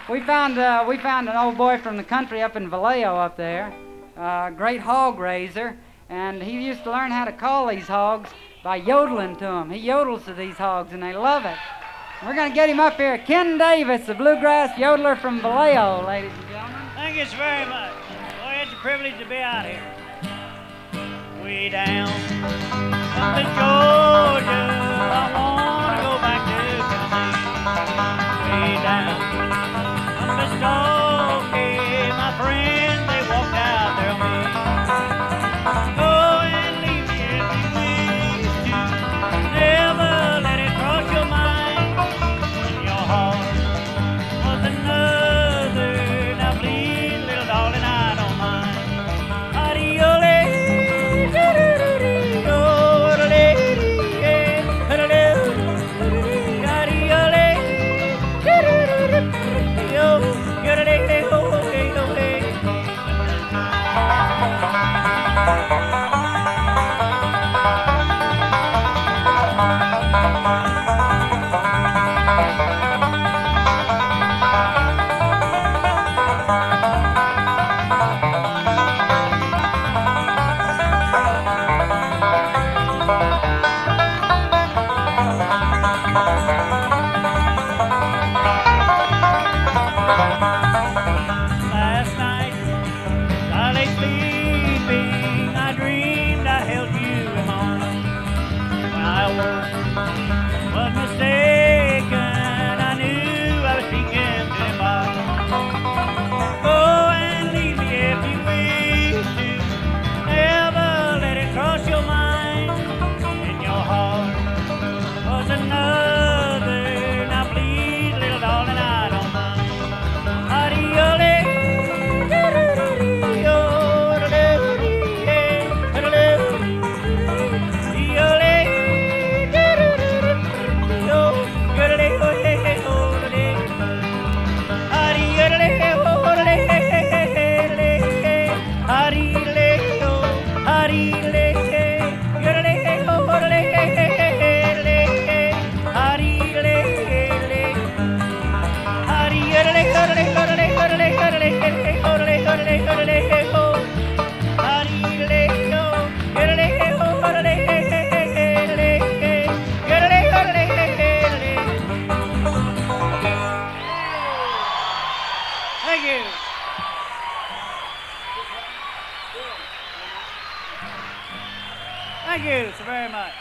We found an old boy from the country up in Vallejo up there, great hog raiser, and he used to learn how to call these hogs by yodeling to them. He yodels to these hogs, and they love it. We're going to get him up here. Ken Davis, the bluegrass yodeler from Vallejo, ladies and gentlemen. Thank you so very much. Boy, it's a privilege to be out here. Way down up in Georgia, I want to go back to Tennessee. Way down up in Stockton, my friends, they walked out there on me. Go and leave me if you wish to. Never let it cross your mind. In your heart was another. Now please, little darling, I don't mind. Adiole. Last night, while I lay sleeping, I dreamed I held you in my arms. When I awoke, was mistaken. I knew I was speaking to the Bible. Go and leave me if you wish to. Never let it cross your mind. In your heart was another. Now please, little darling, I don't mind. Adiole. Thank you. Thank you so very much.